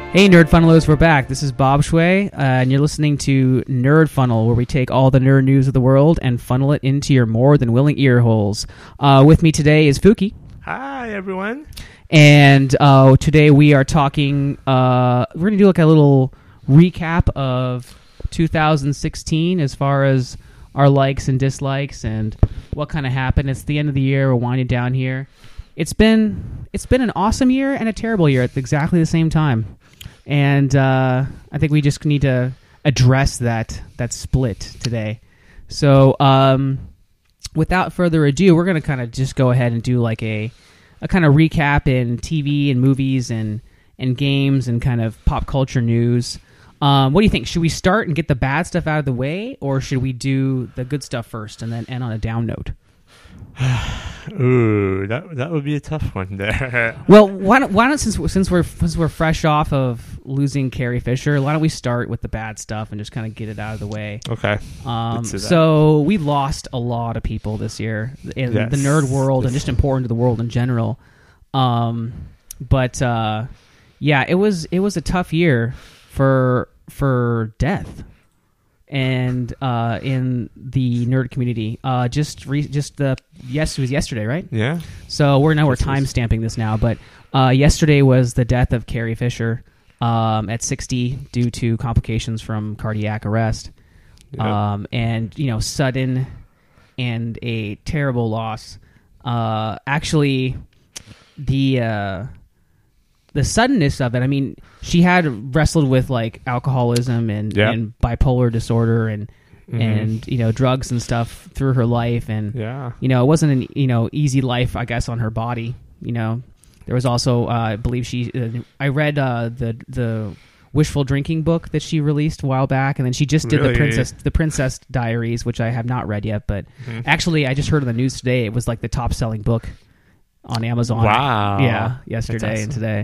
Hey Nerd Funnelers, we're back. This is Bob Shui, and you're listening to Nerd Funnel, where we take all the nerd news of the world and funnel it into your more than willing ear holes. With me today is Fuki. Hi, everyone. And today we are talking, we're going to do like a little recap of 2016 as far as our likes and dislikes and what kind of happened. It's the end of the year. We're winding down here. It's been an awesome year and a terrible year at exactly the same time. And I think we just need to address that split today. So without further ado, we're going to kind of just go ahead and do like a kind of recap in TV and movies and games and kind of pop culture news. What do you think? Should we start and get the bad stuff out of the way, or should we do the good stuff first and then end on a down note? Ooh, that would be a tough one there. Well, why don't since we're fresh off of losing Carrie Fisher, why don't we start with the bad stuff and just kind of get it out of the way? Okay. So we lost a lot of people this year in the nerd world and just important to the world in general. But yeah, it was a tough year for death. And in the nerd community, it was yesterday, right? Yeah. So we're time stamping this now, but yesterday was the death of Carrie Fisher at 60 due to complications from cardiac arrest. Yep. And sudden and a terrible loss. Actually, the suddenness of it, I mean, she had wrestled with like alcoholism and bipolar disorder and drugs and stuff through her life, and it wasn't an easy life, I guess, on her body. There was also I believe I read the Wishful Drinking book that she released a while back, and then she just did the Princess Diaries, which I have not read yet, but actually I just heard on the news today it was like the top selling book on Amazon. Wow. Yeah, yesterday and today.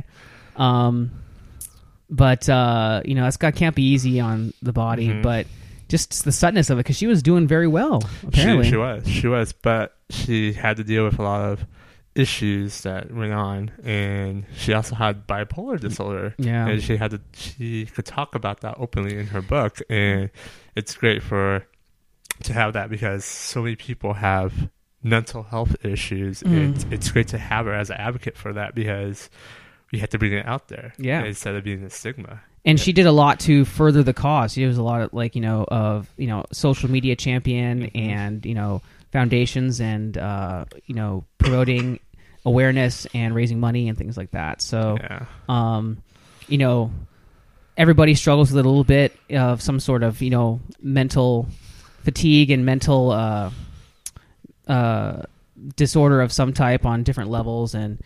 But that can't be easy on the body, but just the suddenness of it, because she was doing very well, apparently. She was, but she had to deal with a lot of issues that went on, and she also had bipolar disorder. Yeah. And she could talk about that openly in her book, and it's great to have that, because so many people have mental health issues. It's great to have her as an advocate for that, because we had to bring it out there instead of being a stigma. And she did a lot to further the cause. She was a lot of social media champion and foundations and promoting awareness and raising money and things like that. So everybody struggles with it a little bit of some sort of mental fatigue and mental disorder of some type on different levels, and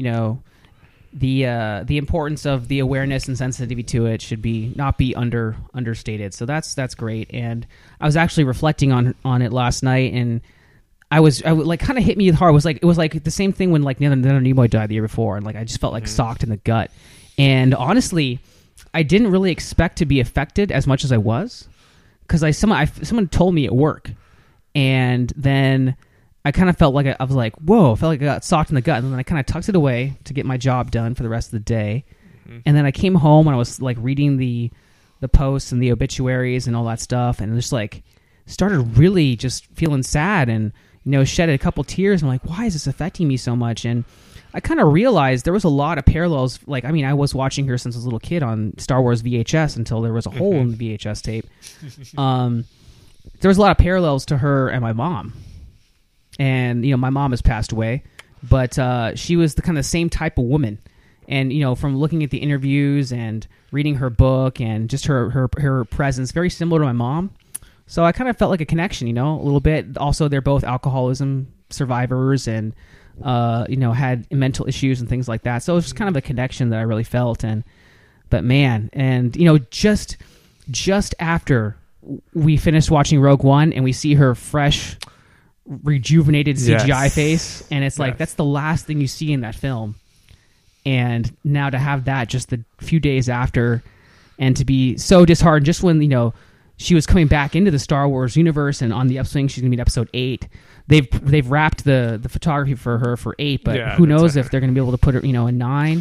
the importance of the awareness and sensitivity to it should not be understated. So that's great. And I was actually reflecting on it last night, and I like kind of hit me hard. It was like the same thing when like Leonard Nimoy died the year before, and like I just felt like socked in the gut. And honestly, I didn't really expect to be affected as much as I was, because someone told me at work, and then I kind of felt like I was like, whoa, I felt like I got socked in the gut. And then I kind of tucked it away to get my job done for the rest of the day. And then I came home and I was like reading the posts and the obituaries and all that stuff, and just like started really just feeling sad and, shed a couple tears. And I'm like, why is this affecting me so much? And I kind of realized there was a lot of parallels. Like, I mean, I was watching her since I was a little kid on Star Wars VHS until there was a hole in the VHS tape. There was a lot of parallels to her and my mom. And, my mom has passed away, but she was the kind of same type of woman. And, from looking at the interviews and reading her book and just her presence, very similar to my mom. So I kind of felt like a connection, a little bit. Also, they're both alcoholism survivors and, had mental issues and things like that. So it was just kind of a connection that I really felt. But man, and, just after we finished watching Rogue One and we see her fresh, rejuvenated CGI face, and it's like that's the last thing you see in that film. And now to have that just a few days after, and to be so disheartened just when she was coming back into the Star Wars universe, and on the upswing she's gonna be in episode 8. They've wrapped the photography for her for 8, but who knows if they're gonna be able to put her in 9.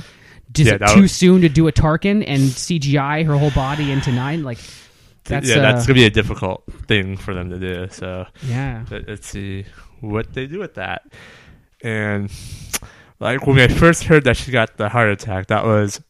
too soon to do a Tarkin and CGI her whole body into 9? Like, that's gonna be a difficult thing for them to do. So yeah, let's see what they do with that. And like when I first heard that she got the heart attack, that was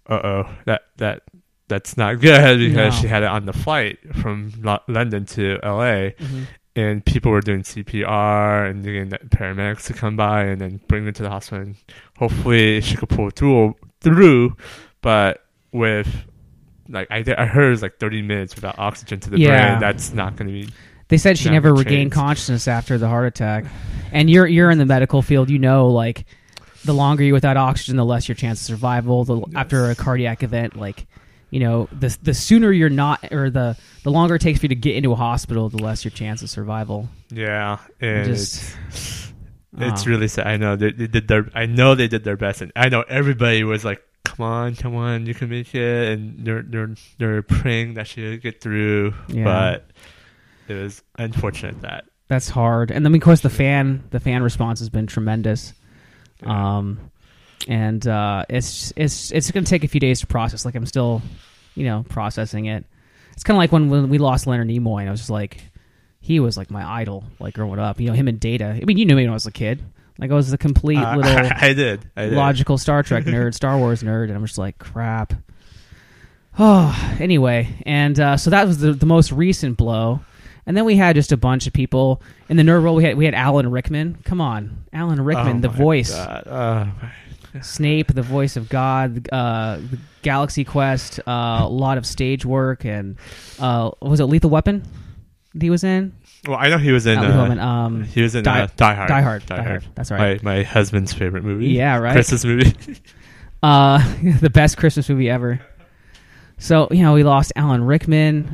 that's not good, because she had it on the flight from London to LA. Mm-hmm. And people were doing CPR and getting the paramedics to come by and then bring her to the hospital. And hopefully she could pull through. But with, like, I heard it was like 30 minutes without oxygen to the brain. That's not going to be. They said she never regained consciousness after the heart attack. And you're in the medical field, like, the longer you're without oxygen, the less your chance of survival. After a cardiac event, like, the sooner you're not, or the longer it takes for you to get into a hospital, the less your chance of survival. Yeah, and it's really sad. I know they did their best, and I know everybody was like, "Come on, you can make it," and they're praying that she would get through. Yeah. But it was unfortunate that's hard. And then of course the fan response has been tremendous. Yeah. And it's going to take a few days to process. Like, I'm still, processing it. It's kind of like when we lost Leonard Nimoy, and I was just like, he was like my idol, like growing up. Him and Data. I mean, you knew me when I was a kid. Like, I was the complete little I did logical Star Trek nerd, Star Wars nerd, and I'm just like, crap. Oh, anyway, and so that was the most recent blow. And then we had just a bunch of people in the nerd world. We had Alan Rickman. Come on, Alan Rickman, the voice. Snape, the voice of God, the Galaxy Quest, a lot of stage work, and was it Lethal Weapon he was in? Well, I know he was in he was in Die Hard. Die Hard. That's right. My husband's favorite movie. Yeah, right. Christmas movie. The best Christmas movie ever. So, we lost Alan Rickman.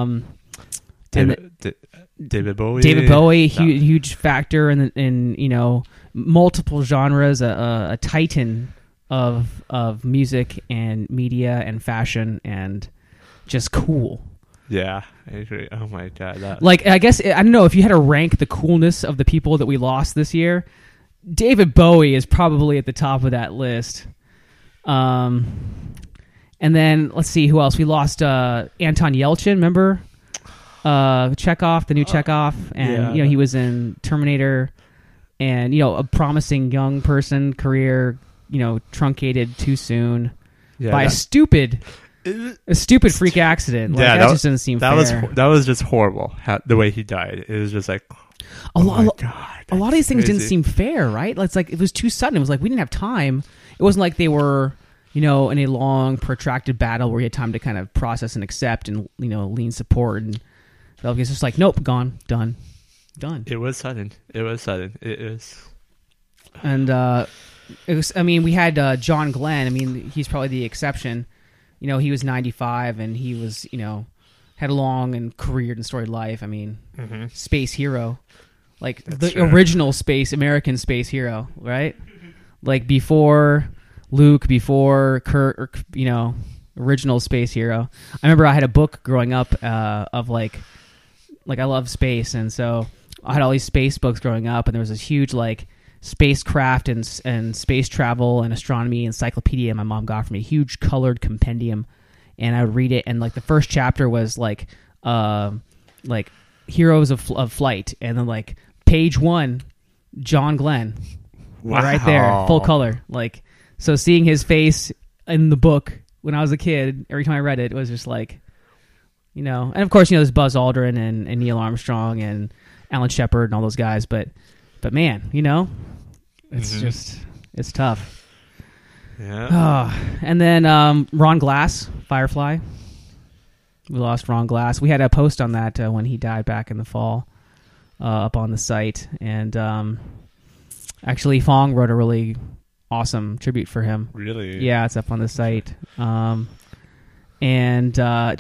David Bowie. David Bowie, huge factor in multiple genres, a titan of music and media and fashion and just cool. Yeah, I agree. Oh my god! I guess I don't know if you had to rank the coolness of the people that we lost this year. David Bowie is probably at the top of that list. And then let's see who else we lost. Anton Yelchin, remember? Chekhov, the new Chekhov, and he was in Terminator, and a promising young person career, truncated too soon by a stupid freak accident. Like, that just doesn't seem fair. That was just horrible. The way he died, it was just like a lot of these things didn't seem fair, right? It's like it was too sudden. It was like we didn't have time. It wasn't like they were in a long protracted battle where you had time to kind of process and accept and lean support and. It's just like, nope, gone, done. It was sudden. It was. And it was. I mean, we had John Glenn. I mean, he's probably the exception. He was 95, and he was, had a long and careered and storied life. I mean, space hero, like that's original American space hero, right? Like before Luke, before Kurt, or, original space hero. I remember I had a book growing up of like I love space, and so I had all these space books growing up, and there was this huge like spacecraft and space travel and astronomy encyclopedia my mom got for me, a huge colored compendium, and I would read it, and like the first chapter was like heroes of flight, and then like page 1, John Glenn, right there, full color, like, so seeing his face in the book when I was a kid, every time I read it was just like, and of course, there's Buzz Aldrin and Neil Armstrong and Alan Shepard and all those guys, but man, it's just, it's tough. Yeah. And then Ron Glass, Firefly. We lost Ron Glass. We had a post on that when he died back in the fall up on the site, and actually Fong wrote a really awesome tribute for him. Really? Yeah, it's up on the site. And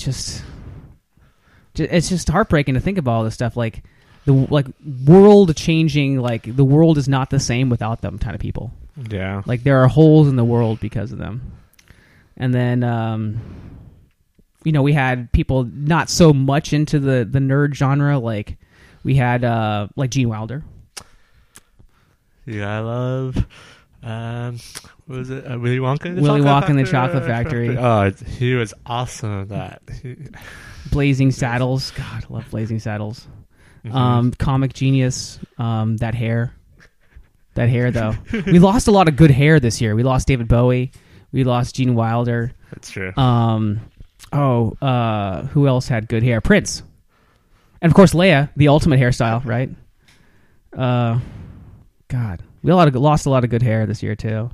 it's just heartbreaking to think about all this stuff, like the world changing, like the world is not the same without them kind of people. Yeah. Like there are holes in the world because of them. And then we had people not so much into the nerd genre, like we had like Gene Wilder. Yeah, I love What was it? Willy Wonka and the Willy Chocolate Wonka and the Factory? Chocolate Factory. Oh, he was awesome at that. Blazing Saddles. God, I love Blazing Saddles. Comic Genius. That hair. That hair, though. We lost a lot of good hair this year. We lost David Bowie. We lost Gene Wilder. That's true. Who else had good hair? Prince. And, of course, Leia, the ultimate hairstyle, right? God. We lost a lot of good hair this year, too.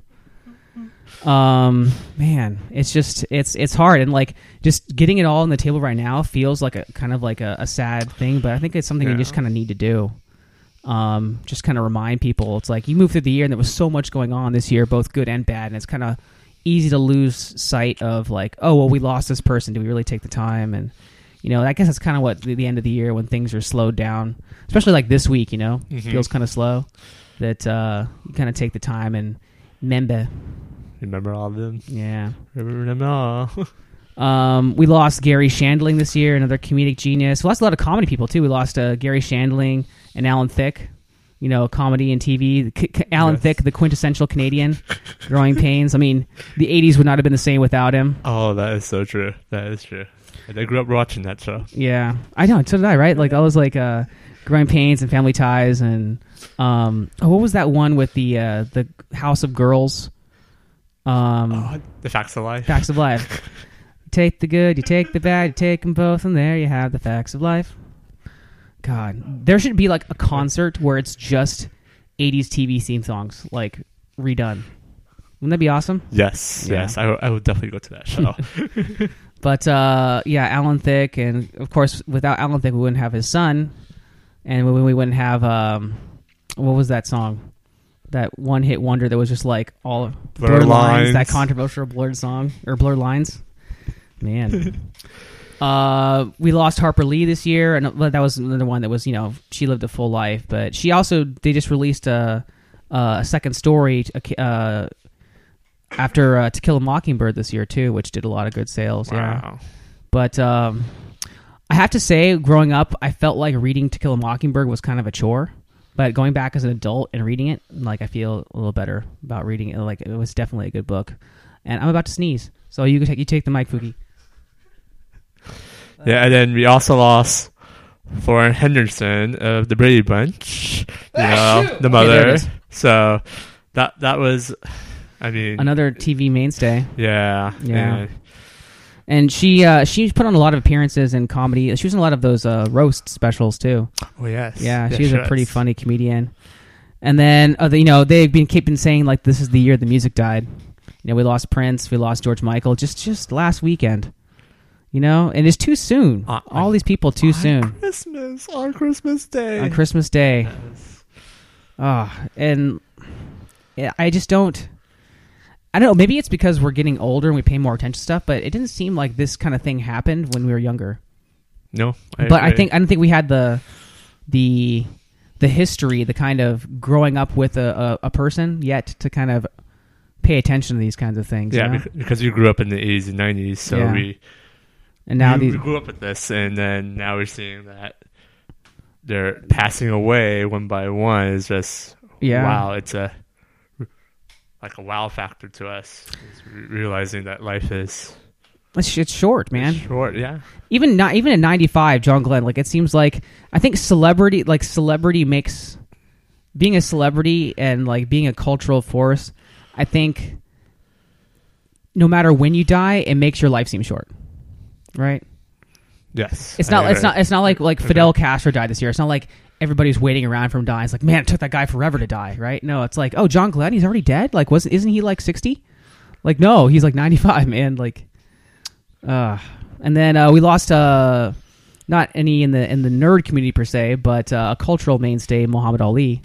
Man, it's just it's hard, and like just getting it all on the table right now feels like a kind of like a sad thing, but I think it's something you just kind of need to do. Just kind of remind people. It's like you move through the year and there was so much going on this year, both good and bad, and it's kind of easy to lose sight of like, oh well, we lost this person. Do we really take the time? And I guess that's kind of what the end of the year when things are slowed down, especially like this week. Feels kind of slow. That you kind of take the time and remember all of them. Yeah. Remember them all. We lost Gary Shandling this year, another comedic genius. We lost a lot of comedy people, too. We lost Gary Shandling and Alan Thicke, comedy and TV. Alan Thicke, the quintessential Canadian, Growing Pains. I mean, the 80s would not have been the same without him. Oh, that is so true. That is true. I grew up watching that show. Yeah. I know. So did I, right? Like, I was like Growing Pains and Family Ties and... what was that one with the House of Girls? The Facts of Life. Facts of Life. You take the good, you take the bad, you take them both, and there you have the facts of life. God, there should be like a concert where it's just 80s TV theme songs, like redone. Wouldn't that be awesome? Yes. I would definitely go to that show. But Alan Thicke, and of course, without Alan Thicke, we wouldn't have his son, and we wouldn't have what was that song? That one hit wonder that was just like all Blurred Lines, that controversial Blurred song or Blurred Lines. Man. We lost Harper Lee this year, and that was another one that was, she lived a full life, but they just released a second story after To Kill a Mockingbird this year too, which did a lot of good sales. Wow. Yeah. But I have to say, growing up, I felt like reading To Kill a Mockingbird was kind of a chore. But going back as an adult and reading it, like I feel a little better about reading it. Like it was definitely a good book. And I'm about to sneeze, so you take the mic, Fuki. Yeah, and then we also lost Lauren Henderson of the Brady Bunch, the mother. So that was, I mean, another TV mainstay. Yeah. And she's put on a lot of appearances in comedy. She was in a lot of those roast specials too. Oh yes. Yeah, she's a pretty funny comedian. And then they've been saying like this is the year the music died. We lost Prince, we lost George Michael just last weekend. And it's too soon. All these people too soon. On Christmas Day. On Christmas Day. Yes. And I just don't. I don't know. Maybe it's because we're getting older and we pay more attention to stuff, but it didn't seem like this kind of thing happened when we were younger. No, I don't think we had the history, the kind of growing up with a person yet to kind of pay attention to these kinds of things. Yeah, because you grew up in the 80s and 90s, so we grew up with this, and then now we're seeing that they're passing away one by one. Is just wow. It's like a wow factor to us, realizing that life is... It's short, man. It's short, yeah. Even in 95, John Glenn, like it seems like... I think celebrity makes... Being a celebrity and like being a cultural force, I think no matter when you die, it makes your life seem short. Right? Yes. It's not like Fidel Castro died this year. It's not like everybody's waiting around for him to die. It's like, man, it took that guy forever to die, right? No, it's like, oh, John Glenn, he's already dead? Like, isn't he like 60? Like, no, he's like 95, man. Like, and then we lost not any in the nerd community per se, but a cultural mainstay, Muhammad Ali.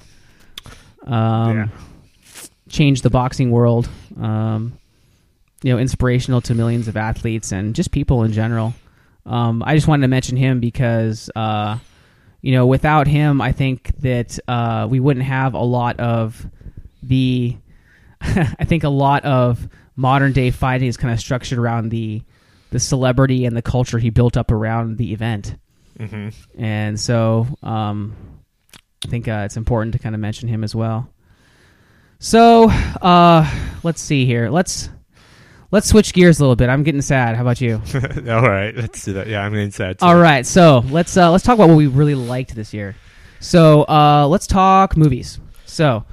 Changed the boxing world. Inspirational to millions of athletes and just people in general. I just wanted to mention him because, without him, I think that we wouldn't have a lot of the... I think a lot of modern-day fighting is kind of structured around the celebrity and the culture he built up around the event. Mm-hmm. And so I think it's important to kind of mention him as well. So, let's see here. Let's switch gears a little bit. I'm getting sad. How about you? All right, let's do that. Yeah, I'm getting sad too. All right, so let's talk about what we really liked this year. So, let's talk movies. So,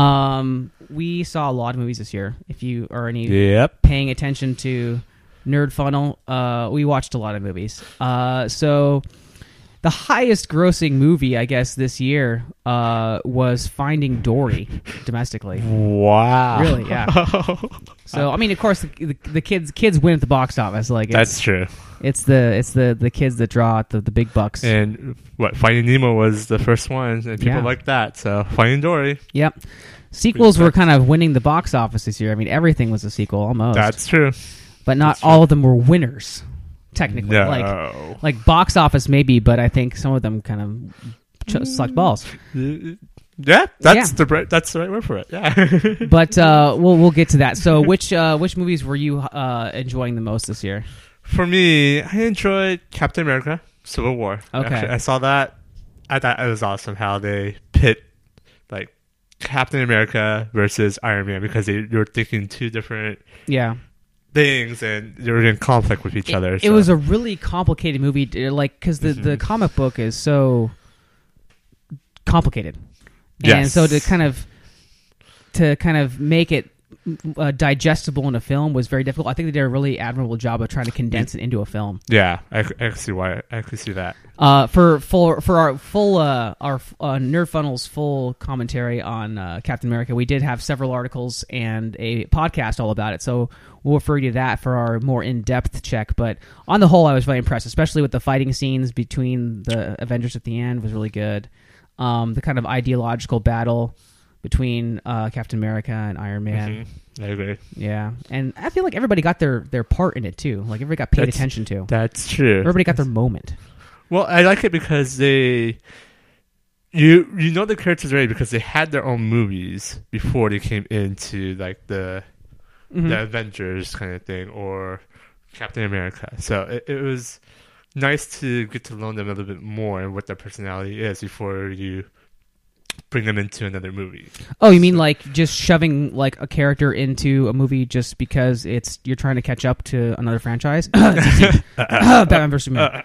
we saw a lot of movies this year. If you are paying attention to Nerd Funnel, we watched a lot of movies. So the highest grossing movie, I guess, this year was Finding Dory domestically. Wow. Really? Yeah. So I mean, of course, the kids win at the box office. Like that's true. It's the kids that draw the big bucks. And Finding Nemo was the first one, and people like that. So Finding Dory. Yep. Sequels were kind of winning the box office this year. I mean, everything was a sequel almost. That's true. But not all of them were winners. Technically, no. like box office maybe, but I think some of them kind of sucked balls. Yeah, that's the right word for it. Yeah, but we'll get to that. So, which movies were you enjoying the most this year? For me, I enjoyed Captain America: Civil War. Okay, actually, I saw that. I thought it was awesome how they pit like Captain America versus Iron Man because they were thinking two different things and they were in conflict with each other. It was a really complicated movie, like because the comic book is so complicated, and so to kind of make it digestible in a film was very difficult. I think they did a really admirable job of trying to condense it into a film. Yeah, I can see why. I can see that. For our full Nerd Funnel's full commentary on Captain America, we did have several articles and a podcast all about it. So we'll refer you to that for our more in-depth check. But on the whole, I was very impressed, especially with the fighting scenes between the Avengers at the end was really good. The kind of ideological battle between Captain America and Iron Man. I agree. Yeah, and I feel like everybody got their part in it too. Like everybody got paid attention to. That's true. Everybody got their moment. Well, I like it because you know the characters already because they had their own movies before they came into like the Avengers kind of thing or Captain America. So it was nice to get to learn them a little bit more and what their personality is before you bring them into another movie. Oh, you mean like just shoving like a character into a movie just because you're trying to catch up to another franchise? Batman vs. Superman.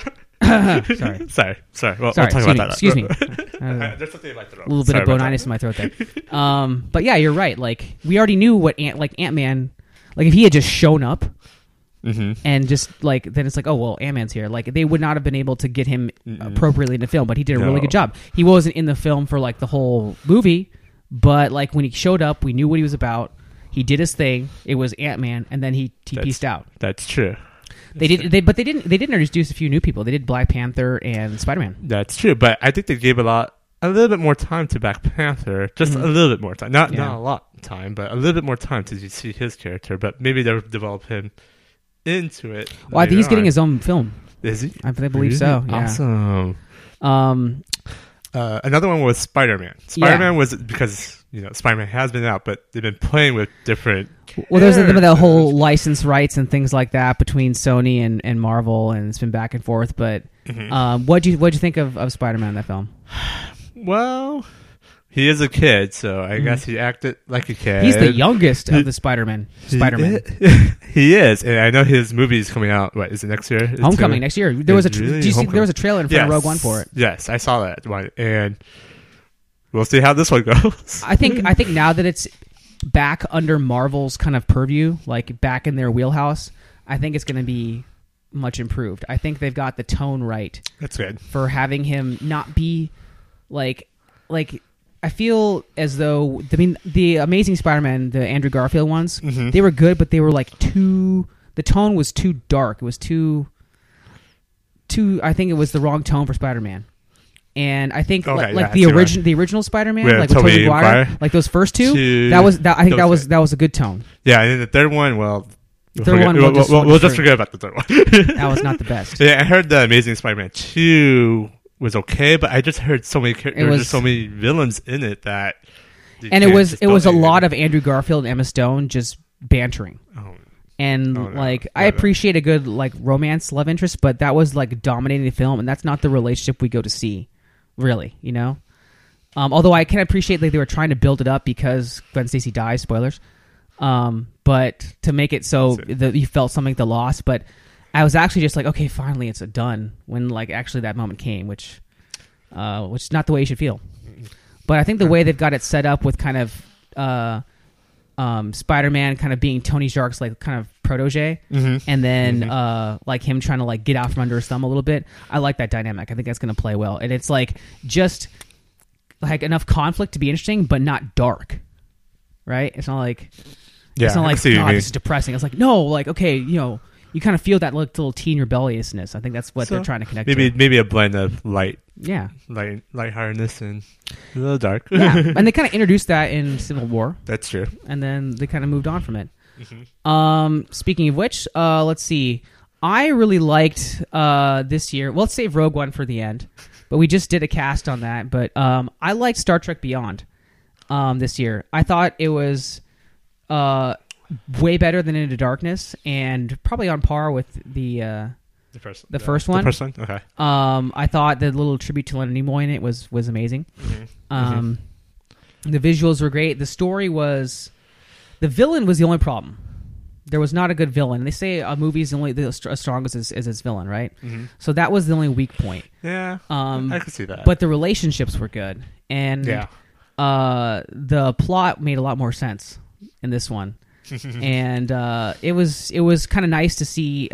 Sorry. We'll talk about that. Excuse me. There's something in my throat. A little bit of bonitis in my throat there. But yeah, you're right. Like we already knew what Ant-Man. Like if he had just shown up. And just like then it's like, oh well, Ant-Man's here. Like they would not have been able to get him appropriately in the film, but he did a really good job. He wasn't in the film for like the whole movie, but like when he showed up, we knew what he was about. He did his thing. It was Ant-Man, and then he pieced out. That's true. They didn't introduce a few new people. They did Black Panther and Spider-Man. That's true, but I think they gave a little bit more time to Black Panther, just a little bit more time, not a lot of time, but a little bit more time to see his character. But maybe they'll develop him into it. Well, I think he's getting his own film. Is he? I believe so. Yeah. Awesome. Another one was Spider-Man. Spider-Man was because Spider-Man has been out, but they've been playing with different. Well, there's the whole license rights and things like that between Sony and Marvel, and it's been back and forth. But what'd you think of Spider-Man in that film? Well, he is a kid, so I guess he acted like a kid. He's the youngest of the Spider-Man. He is, and I know his movie is coming out. What is it next year? Homecoming next year. There was a there was a trailer in front of Rogue One for it. Yes, I saw that one, and we'll see how this one goes. I think now that it's back under Marvel's kind of purview, like back in their wheelhouse, I think it's going to be much improved. I think they've got the tone right. That's good for having him not be like. I feel as though the Amazing Spider-Man, the Andrew Garfield ones, they were good, but they were like the tone was too dark. It was too. I think it was the wrong tone for Spider-Man, and I think the original Spider-Man, like with Tobey Maguire, like those first two, I think that was a good tone. Yeah, and then the third one, well. We'll just forget about the third one. That was not the best. Yeah, I heard the Amazing Spider-Man 2 was okay, but I just heard so many just so many villains in it that. And it was a lot of Andrew Garfield and Emma Stone just bantering. I appreciate a good like romance love interest, but that was like dominating the film, and that's not the relationship we go to see, really. Although I can appreciate that they were trying to build it up because Gwen Stacy dies. Spoilers. But to make it so that you felt something the loss, but I was actually just like, okay, finally it's done. When like actually that moment came, which is not the way you should feel. But I think the way they've got it set up with kind of Spider-Man kind of being Tony Stark's like kind of protege, and then like him trying to like get out from under his thumb a little bit. I like that dynamic. I think that's going to play well, and it's like just like enough conflict to be interesting, but not dark. Right? It's not like it's not like God, this is depressing. It's like no, like okay, you kind of feel that little teen rebelliousness. I think that's what they're trying to connect. Maybe a blend of light. Yeah, lightheartedness and a little dark. Yeah, and they kind of introduced that in Civil War. That's true. And then they kind of moved on from it. Speaking of which, let's see. I really liked this year. Well, let's save Rogue One for the end, but we just did a cast on that. But I liked Star Trek Beyond this year. I thought it was way better than Into Darkness, and probably on par with the first one. The first one? Okay. I thought the little tribute to Leonard Nimoy in it was amazing. The visuals were great. The story was... The villain was the only problem. There was not a good villain. They say a movie is only as strong as its villain, right? So that was the only weak point. Yeah, I could see that. But the relationships were good. And the plot made a lot more sense in this one. And it was kind of nice to see...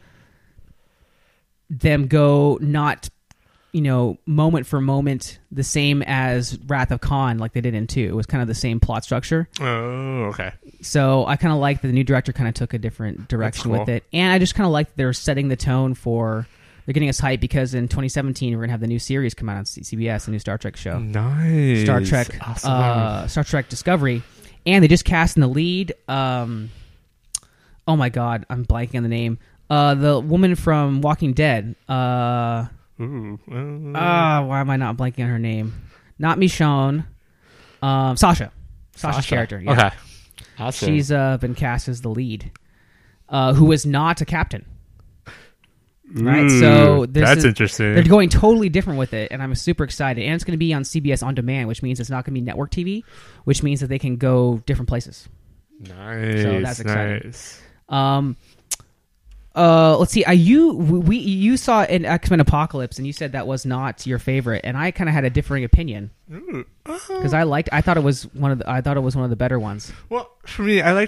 them go not, moment for moment the same as Wrath of Khan like they did in 2. It was kind of the same plot structure. Oh, okay. So I kind of like that the new director kind of took a different direction with it. And I just kind of like that they're setting the tone for... They're getting us hyped because in 2017 we're going to have the new series come out on CBS, the new Star Trek show. Nice. Star Trek, awesome. Star Trek Discovery. And they just cast in the lead... oh my God, I'm blanking on the name. The woman from Walking Dead. Why am I not blanking on her name? Not Michonne. Sasha. Sasha's character. Yeah. Okay. Awesome. She's been cast as the lead, who is not a captain. Right. So that's interesting. They're going totally different with it, and I'm super excited. And it's going to be on CBS On Demand, which means it's not going to be network TV, which means that they can go different places. Nice. So that's exciting. Nice. Let's see. You saw an X-Men Apocalypse, and you said that was not your favorite, and I kind of had a differing opinion because I thought it was one of the better ones. Well, for me, I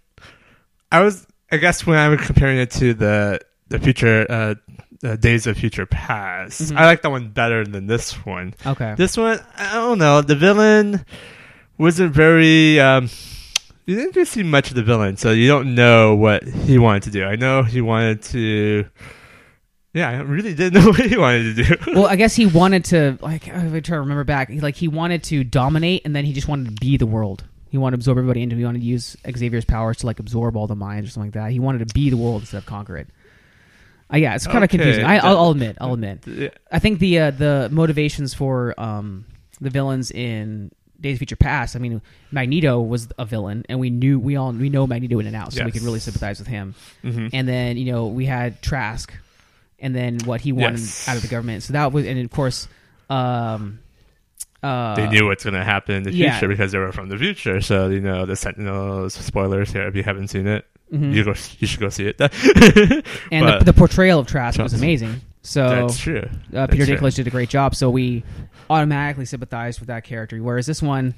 guess when I was comparing it to the future Days of Future Past, I like that one better than this one. Okay, this one I don't know. The villain wasn't very. You didn't really see much of the villain, so you don't know what he wanted to do. I know he wanted to... Yeah, I really didn't know what he wanted to do. Well, I guess he wanted to... Like, I'm trying to remember back. He wanted to dominate, and then he just wanted to be the world. He wanted to absorb everybody into it. He wanted to use Xavier's powers to absorb all the minds or something like that. He wanted to be the world instead of conquer it. Yeah, it's kind of confusing. I'll admit. Yeah. I think the motivations for the villains in... Days of Future Past, I mean, Magneto was a villain, and we know Magneto in and out, so we could really sympathize with him. And then, we had Trask, and then what he wanted out of the government. So that was, and of course, they knew what's going to happen in the future because they were from the future. So, the Sentinels, spoilers here, if you haven't seen it, you should go see it. And the portrayal of Trask was amazing. So that's true. Peter Dinklage did a great job, so we automatically sympathized with that character. Whereas this one,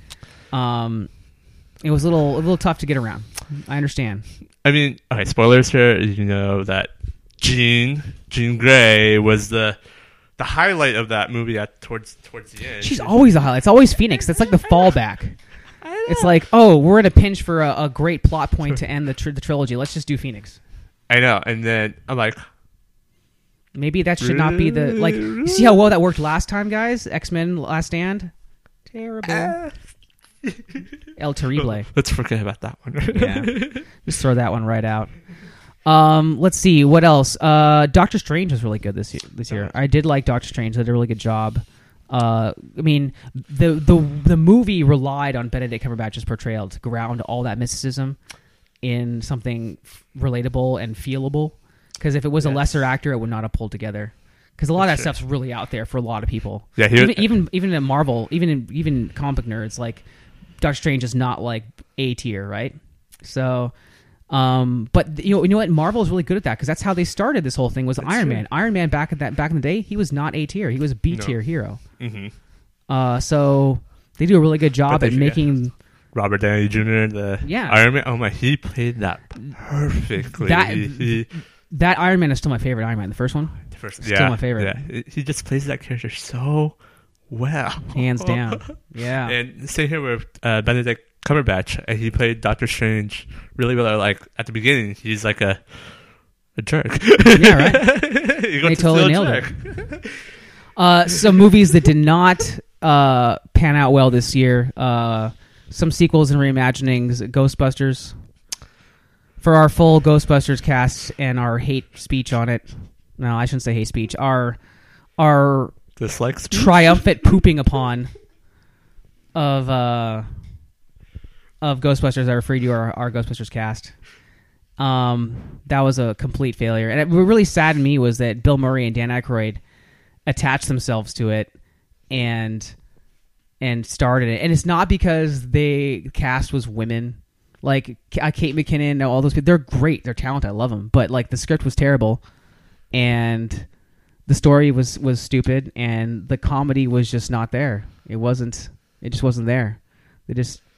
it was a little tough to get around. I understand. I mean, okay, spoilers here. That Jean Grey was the highlight of that movie towards the end. She's always the highlight. It's always Phoenix. That's like the fallback. It's like, oh, we're in a pinch for a great plot point to end the trilogy. Let's just do Phoenix. I know, and then I'm like. Maybe that should not be the... you see how well that worked last time, guys? X-Men Last Stand? Terrible. El Terrible. Let's forget about that one. Yeah. Just throw that one right out. Let's see. What else? Doctor Strange was really good this year. I did like Doctor Strange. They did a really good job. I mean, the movie relied on Benedict Cumberbatch's portrayal to ground all that mysticism in something relatable and feelable. Because if it was a lesser actor, it would not have pulled together. because a lot of that stuff's really out there for a lot of people. Yeah, even in Marvel, even comic nerds, like Doctor Strange is not like A tier, right? So, but you know what? Marvel is really good at that because that's how they started this whole thing. Was Iron Man? Iron Man back in the day, he was not A tier. He was a B tier hero. Mm-hmm. So they do a really good job at making Robert Downey Jr. Iron Man. Oh my, he played that perfectly. That Iron Man is still my favorite Iron Man. The first one. Still my favorite. Yeah, he just plays that character so well, hands down. Yeah, and same here with Benedict Cumberbatch. He played Doctor Strange really well. Like at the beginning, he's like a jerk. Yeah, right. They totally nailed it. Some movies that did not pan out well this year. Some sequels and reimaginings. Ghostbusters. For our full Ghostbusters cast and our hate speech on it. No, I shouldn't say hate speech. Our dislike speech? Triumphant pooping upon of Ghostbusters. I referred you our Ghostbusters cast. That was a complete failure, and what really saddened me was that Bill Murray and Dan Aykroyd attached themselves to it and started it. And it's not because the cast was women. Like Kate McKinnon, all those people, they're great. They're talented. I love them. But like the script was terrible. And the story was stupid, and the comedy was just not there. It just wasn't there. It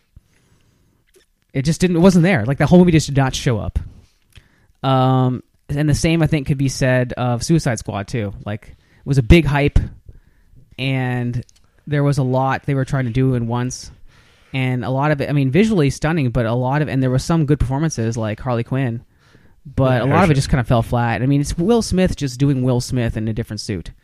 wasn't there. Like the whole movie just did not show up. And the same I think could be said of Suicide Squad too. Like it was a big hype, and there was a lot they were trying to do in once, and a lot of it. I mean, visually stunning, but a lot of, and there were some good performances like Harley Quinn. But a lot of it just kind of fell flat. I mean, it's Will Smith just doing Will Smith in a different suit.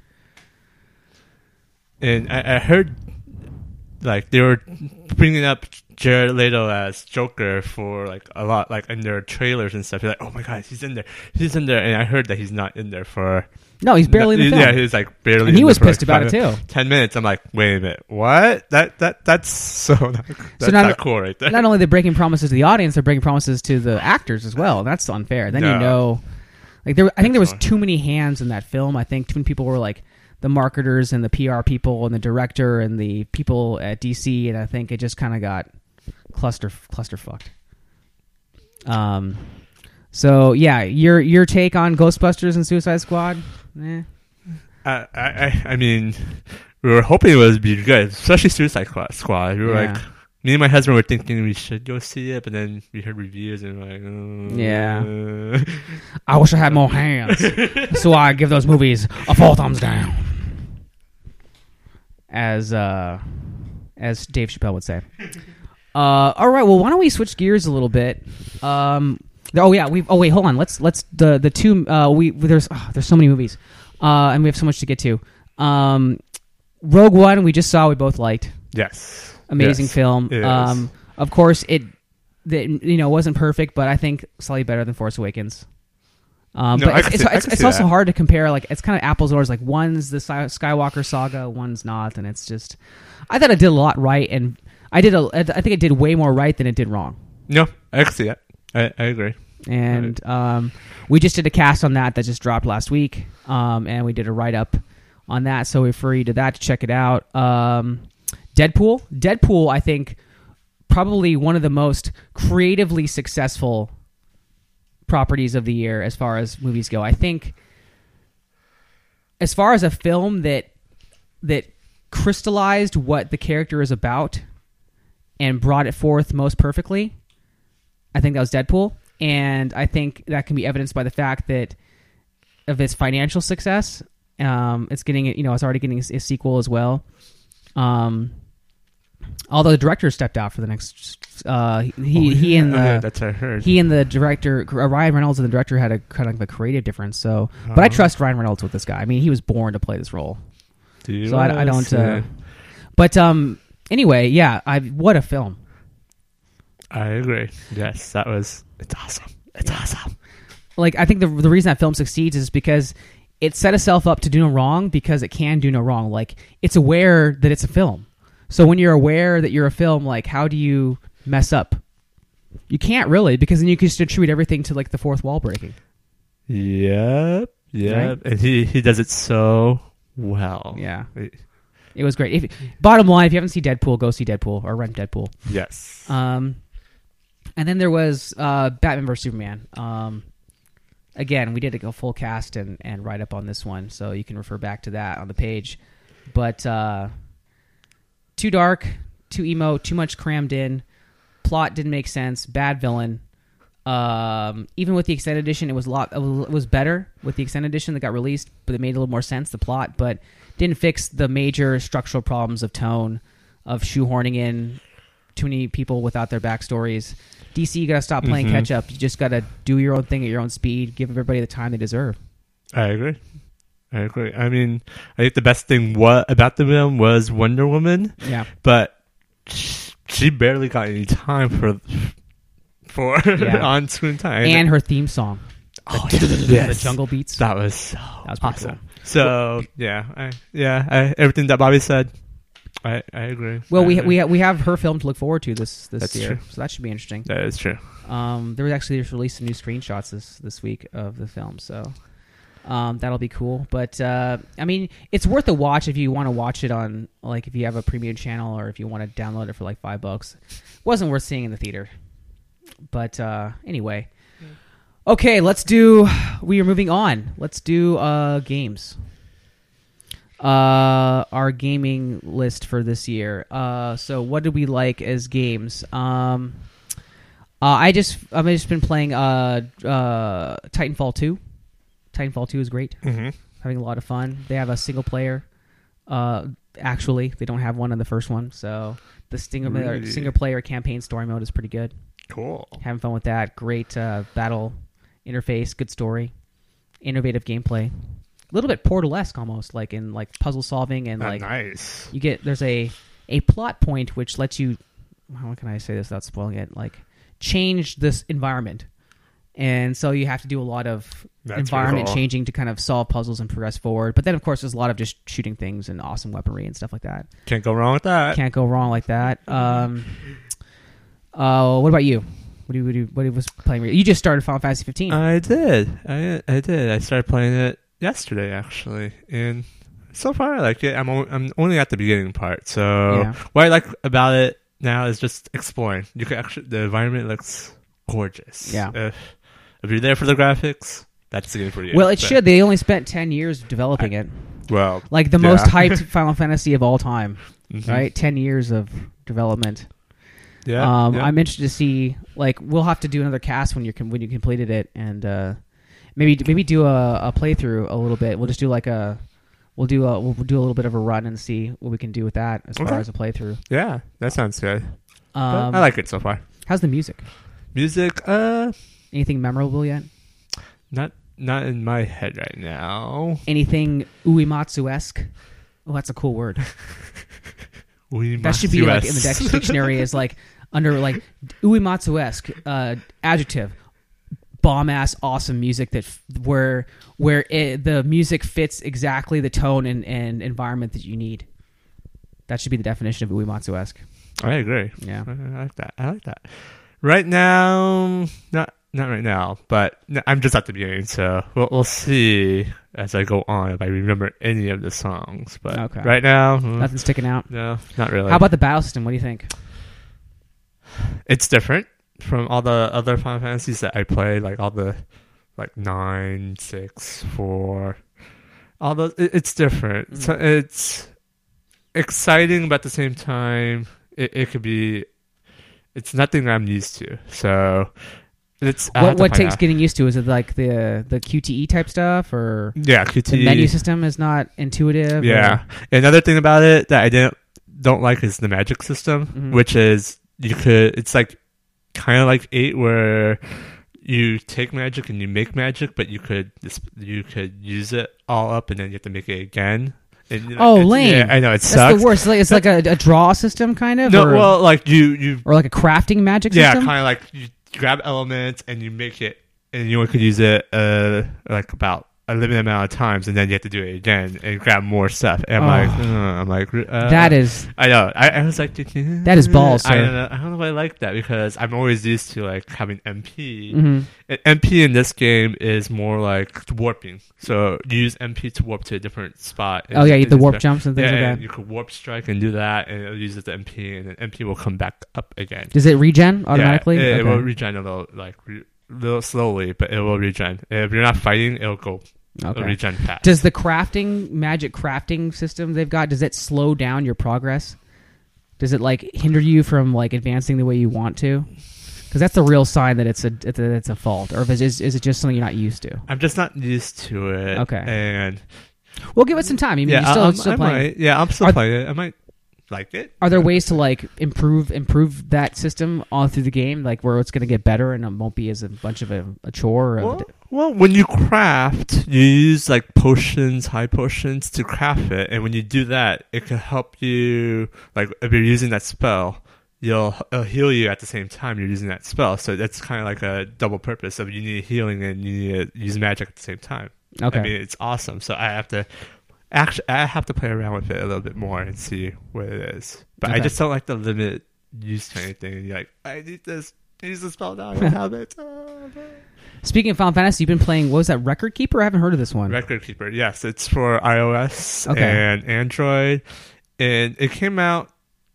And I heard, like, they were bringing up Jared Leto as Joker for, like, a lot, like, in their trailers and stuff. You're like, oh my God, he's in there. And I heard that he's not in there for... No, he's barely in the film. Yeah, he's like barely. And he was pissed about it too. 10 minutes. I'm like, wait a minute, what? That's so not cool right there. Not only they're breaking promises to the audience, they're breaking promises to the actors as well. That's unfair. Then you know, like I think there was too many hands in that film. I think too many people were like the marketers and the PR people and the director and the people at DC, and I think it just kind of got cluster fucked. So yeah, your take on Ghostbusters and Suicide Squad? I mean, we were hoping it would be good, especially Suicide Squad. We were like, me and my husband were thinking we should go see it, but then we heard reviews and we're like, yeah. I wish I had more hands, so I give those movies a 4 thumbs down, as Dave Chappelle would say. All right, well, why don't we switch gears a little bit? Wait, hold on. Let's the two. There's so many movies, and we have so much to get to. Rogue One, we just saw. We both liked. Yes, amazing film. Of course, it wasn't perfect, but I think slightly better than Force Awakens. But it's also hard to compare. Like it's kind of apples and oranges. Like one's the Skywalker saga, one's not, and it's just. I thought I did a lot right, and I think it did way more right than it did wrong. No, I can see that. I agree. And we just did a cast on that just dropped last week, and we did a write-up on that, so we refer you to that to check it out. Deadpool, I think, probably one of the most creatively successful properties of the year as far as movies go. I think as far as a film that crystallized what the character is about and brought it forth most perfectly, I think that was Deadpool, and I think that can be evidenced by the fact that of its financial success. It's already getting a sequel as well. Although the director stepped out for the next, that's what I heard. He and the director, Ryan Reynolds, and the director had a kind of a creative difference. So, but I trust Ryan Reynolds with this guy. I mean, he was born to play this role. So I don't. But anyway, yeah. What a film. I agree. Yes, it's awesome. It's awesome. Like, I think the reason that film succeeds is because it set itself up to do no wrong because it can do no wrong. Like, it's aware that it's a film. So when you're aware that you're a film, like, how do you mess up? You can't really, because then you can just attribute everything to, like, the fourth wall breaking. Yep. Yeah, right? and he does it so well. Yeah. It was great. Bottom line, if you haven't seen Deadpool, go see Deadpool or rent Deadpool. Yes. And then there was Batman vs Superman. Again, we did a full cast and write up on this one, so you can refer back to that on the page. But too dark, too emo, too much crammed in. Plot didn't make sense. Bad villain. Even with the extended edition, it was better with the extended edition that got released, but it made a little more sense, the plot, but didn't fix the major structural problems of tone, of shoehorning in too many people without their backstories. DC, you gotta stop playing catch up. You just gotta do your own thing at your own speed. Give everybody the time they deserve. I agree. I mean, I think the best thing about the film was Wonder Woman. Yeah, but she barely got any time for on-screen time, and her theme song. The jungle beats. That was awesome. Cool. So everything that Bobby said, I agree. Well, we have her film to look forward to this year, true. so that should be interesting. That is true. There was actually just released some new screenshots this week of the film, so that'll be cool. But I mean, it's worth a watch if you want to watch it on, like, if you have a premium channel or if you want to download it for like $5. Wasn't worth seeing in the theater. But anyway, okay, we are moving on. Let's do games. Our gaming list for this year. So what did we like as games? I've just been playing Titanfall 2. Titanfall 2 is great. Mm-hmm. Having a lot of fun. They have a single player. Actually, they don't have one in the first one, so the single player campaign story mode is pretty good. Cool. Having fun with that. Great battle interface. Good story. Innovative gameplay. A little bit Portal-esque almost, like in like puzzle solving and like nice. There's a plot point which lets you, how can I say this without spoiling it? Like change this environment, and so you have to do a lot of environment changing to kind of solve puzzles and progress forward. But then of course there's a lot of just shooting things and awesome weaponry and stuff like that. Can't go wrong with that. Can't go wrong like that. What about you? What was playing? You just started Final Fantasy 15. I did. I started playing it yesterday, actually, and so far I like it. I'm only at the beginning part. So what I like about it now is just exploring. You can the environment looks gorgeous. Yeah. If you're there for the graphics, that's the game for you. Well, it should. They only spent 10 years developing it. Well, like the most hyped Final Fantasy of all time, right? 10 years of development. Yeah, I'm interested to see. Like, we'll have to do another cast when you completed it, and maybe do a playthrough a little bit. We'll just do we'll do a little bit of a run and see what we can do with that as far as a playthrough. Yeah, that sounds good. I like it so far. How's the music? Anything memorable yet? Not in my head right now. Anything Uematsu-esque? Oh, that's a cool word. That should be like in the dictionary as like under like Uematsu-esque adjective. Bomb ass awesome music where the music fits exactly the tone and environment that you need. That should be the definition of Uematsu-esque. I agree. Yeah, I like that. Right now, not right now, but I'm just at the beginning, so we'll see as I go on if I remember any of the songs. But right now, nothing's sticking out. No, not really. How about the battle system? What do you think? It's different from all the other Final Fantasies that I played, like all the 9, 6, 4. All those, it's different. So it's exciting, but at the same time, it could be. It's nothing that I'm used to. So it's what takes getting used to? Is it like the QTE type stuff, or QTE? The menu system is not intuitive. Yeah. Another thing about it that I don't like is the magic system, which is it's like kind of like 8 where you take magic and you make magic, but you could use it all up and then you have to make it again. And, lame! Yeah, I know it sucks. That's the worst. It's like a draw system, kind of. No, well, like you or like a crafting magic system. Yeah, kind of like you grab elements and you make it, and you only could use it like about a limited amount of times, and then you have to do it again and grab more stuff. And I'm like, that is. I know. I was like, that is balls, sir. I don't know if I like that because I'm always used to like having MP. Mm-hmm. And MP in this game is more like warping. So you use MP to warp to a different spot. Oh yeah, the warp jumps and things like that. You could warp strike and do that, and it'll use it to MP, and then MP will come back up again. Does it regen automatically? Yeah, it will regen a little slowly, but it will regen. If you're not fighting, it'll go. Okay. It'll regen fast. Does the magic crafting system they've got, does it slow down your progress? Does it like hinder you from like advancing the way you want to? Because that's the real sign that it's a fault, or is it just something you're not used to? I'm just not used to it. Okay, and we'll give it some time. I mean, you're still playing. I'm still playing it. I might like it. Are there ways to like improve that system all through the game, like where it's going to get better and it won't be as a bunch of a chore? Well, when you craft, you use like high potions to craft it, and when you do that, it can help you. Like if you're using that spell, it'll heal you at the same time you're using that spell. So that's kind of like a double purpose of you need healing and you need to use magic at the same time. Okay, I mean it's awesome. So I have to play around with it a little bit more and see what it is. But I just don't like the limit use to anything. You're like, I need this. Use the spell now. I don't have it. Speaking of Final Fantasy, you've been playing, what was that, Record Keeper? I haven't heard of this one. Record Keeper, yes. It's for iOS and Android. And it came out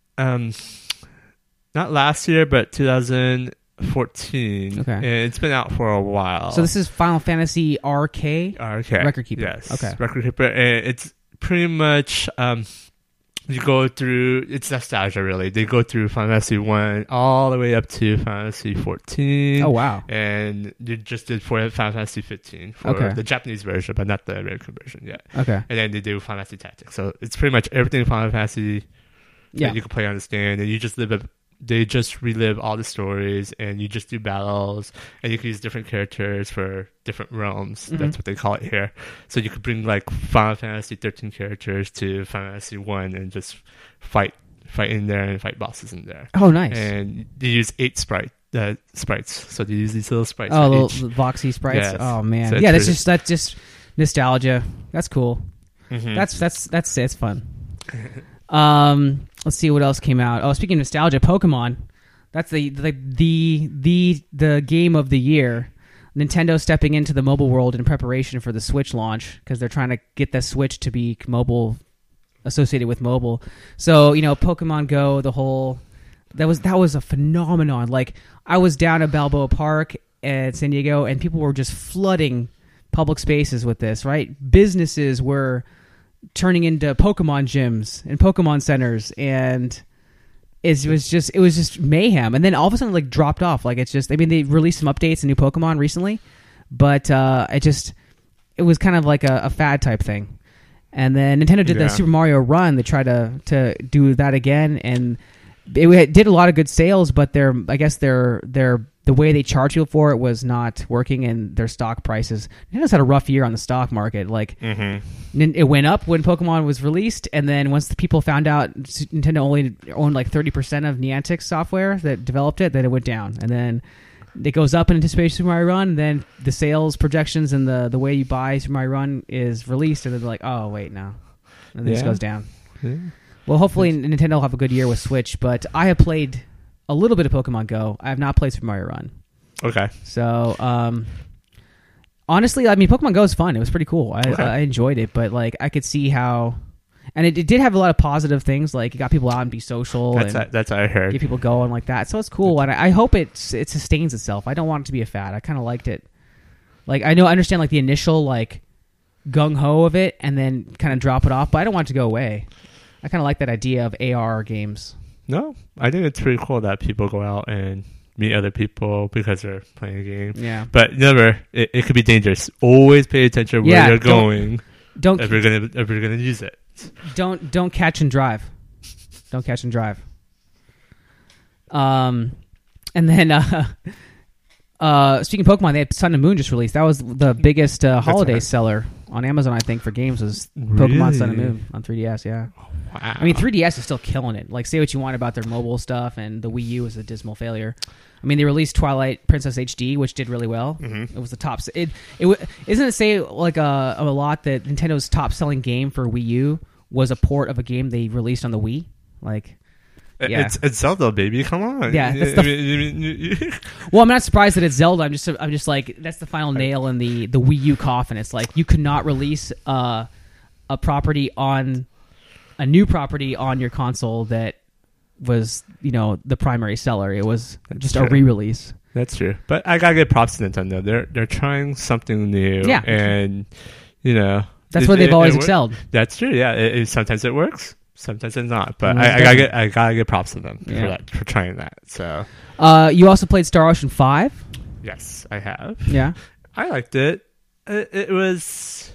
not last year, but 2014. Okay. And it's been out for a while. So this is Final Fantasy RK? Record Keeper. Yes. Okay. Record Keeper. And it's pretty much... you go through, it's nostalgia really. They go through Final Fantasy 1 all the way up to Final Fantasy 14. Oh, wow. And you just did for Final Fantasy 15 for the Japanese version, but not the American version yet. Okay. And then they do Final Fantasy Tactics. So it's pretty much everything Final Fantasy that you can play on this game. And you just they just relive all the stories, and you just do battles, and you can use different characters for different realms. Mm-hmm. That's what they call it here. So you could bring like Final Fantasy 13 characters to Final Fantasy 1 and just fight in there and fight bosses in there. Oh, nice. And they use 8 sprites. So they use these little sprites. Oh, little voxy sprites. Yes. Oh man, so yeah. That's just nostalgia. That's cool. Mm-hmm. That's fun. Let's see what else came out. Oh, speaking of nostalgia, Pokemon. That's the game of the year. Nintendo stepping into the mobile world in preparation for the Switch launch because they're trying to get the Switch to be mobile, associated with mobile. So Pokemon Go, that was a phenomenon. Like I was down at Balboa Park at San Diego, and people were just flooding public spaces with this. Right, businesses were turning into Pokemon gyms and Pokemon centers, and it was just mayhem. And then all of a sudden, like dropped off. Like they released some updates and new Pokemon recently, but it was kind of like a fad type thing. And then Nintendo did the Super Mario Run. They tried to do that again, and it did a lot of good sales. But the way they charged people for it was not working, and their stock prices. Nintendo's had a rough year on the stock market. Like it went up when Pokemon was released, and then once the people found out Nintendo only owned like 30% of Niantic software that developed it, then it went down, and then it goes up in anticipation of Super Mario Run. And then the sales projections and the way you buy Super Mario Run is released, and then they're like, oh wait, no, and then it just goes down. Yeah. Well, hopefully Nintendo will have a good year with Switch, but I have played a little bit of Pokemon Go. I have not played Super Mario Run. Okay. So, honestly, I mean, Pokemon Go is fun. It was pretty cool. I enjoyed it, but like I could see how, and it did have a lot of positive things. Like it got people out and be social. That's what I heard. Get people going like that. So it's cool, and I hope it sustains itself. I don't want it to be a fad. I kind of liked it. Like I understand like the initial like gung ho of it, and then kind of drop it off. But I don't want it to go away. I kind of like that idea of AR games. No, I think it's pretty cool that people go out and meet other people because they're playing a game. Yeah. But never, it could be dangerous. Always pay attention where you're going. Don't if you're gonna use it. Don't catch and drive. Don't catch and drive. And then Speaking of Pokemon, they had Sun and Moon just released. That was the biggest holiday seller on Amazon, I think, for games was Pokemon Sun and Moon on 3DS. Yeah. Wow. I mean, 3DS is still killing it. Like, say what you want about their mobile stuff, and the Wii U was a dismal failure. I mean, they released Twilight Princess HD, which did really well. Mm-hmm. It was the top. Isn't it say like a lot that Nintendo's top selling game for Wii U was a port of a game they released on the Wii? Like, yeah. It's Zelda, baby. Come on. Yeah. Well, I'm not surprised that it's Zelda. I'm just like, that's the final nail in the Wii U coffin. It's like you could not release a new property on your console that was, the primary seller. It was just a re-release. That's true. But I gotta give props to Nintendo. They're trying something new. Yeah. And that's where they've always excelled. That's true. Yeah. Sometimes it works. Sometimes it's not, but I gotta get props to them for trying that. So, you also played Star Ocean 5? Yes, I have. Yeah, I liked it. It was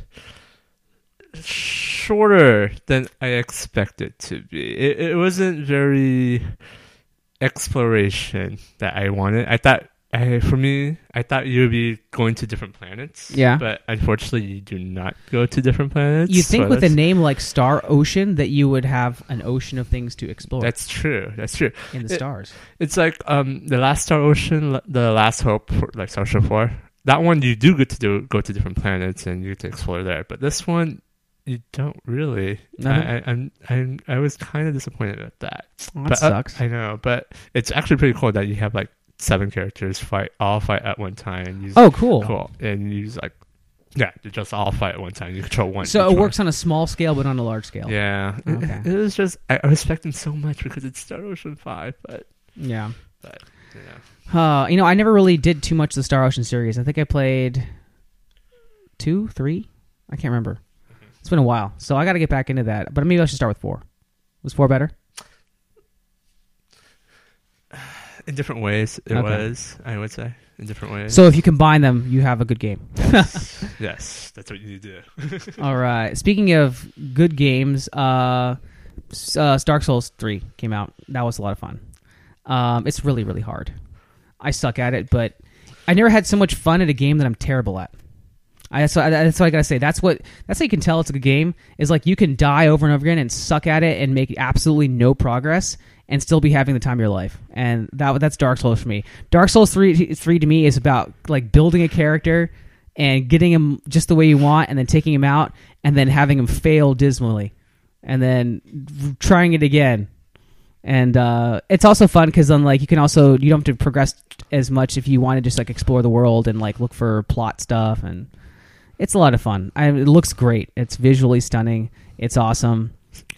shorter than I expected to be. It wasn't very exploration that I wanted. I thought you would be going to different planets. Yeah. But unfortunately, you do not go to different planets. You think with a name like Star Ocean that you would have an ocean of things to explore. That's true. In the stars. It's like the last Star Ocean, the Last Hope, like Star Ocean 4. That one you do get to go to different planets and you get to explore there. But this one, you don't really. I was kind of disappointed at that. Well, that sucks. I know, but it's actually pretty cool that you have like 7 characters all fight at one time. Cool. And you just they just all fight at one time. You control one. So it works on a small scale, but on a large scale. Yeah. Okay. It was just, I respect them so much because it's Star Ocean 5, but. Yeah. But, I never really did too much of the Star Ocean series. I think I played 2, 3? I can't remember. Mm-hmm. It's been a while. So I got to get back into that. But maybe I should start with 4. Was 4 better? In different ways, was, I would say. In different ways. So if you combine them, you have a good game. Yes, that's what you do. All right. Speaking of good games, Dark Souls 3 came out. That was a lot of fun. It's really, really hard. I suck at it, but I never had so much fun at a game that I'm terrible at. That's what I gotta say. That's how you can tell it's a good game. Is like you can die over and over again and suck at it and make absolutely no progress and still be having the time of your life. And that's Dark Souls for me. Dark Souls 3 to me is about like building a character and getting him just the way you want, and then taking him out and then having him fail dismally, and then trying it again. And it's also fun because then like you don't have to progress as much if you want to just like explore the world and like look for plot stuff, and it's a lot of fun. It looks great. It's visually stunning. It's awesome.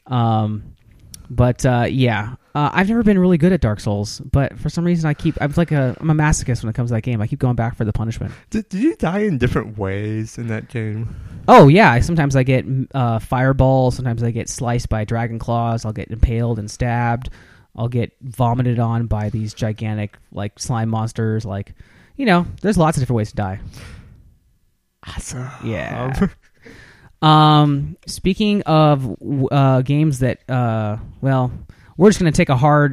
But I've never been really good at Dark Souls, but for some reason I'm a masochist when it comes to that game. I keep going back for the punishment. Did you die in different ways in that game? Oh yeah, sometimes I get fireballs. Sometimes I get sliced by dragon claws. I'll get impaled and stabbed. I'll get vomited on by these gigantic like slime monsters. Like, there's lots of different ways to die. Awesome. Yeah. Speaking of games that, we're just gonna take a hard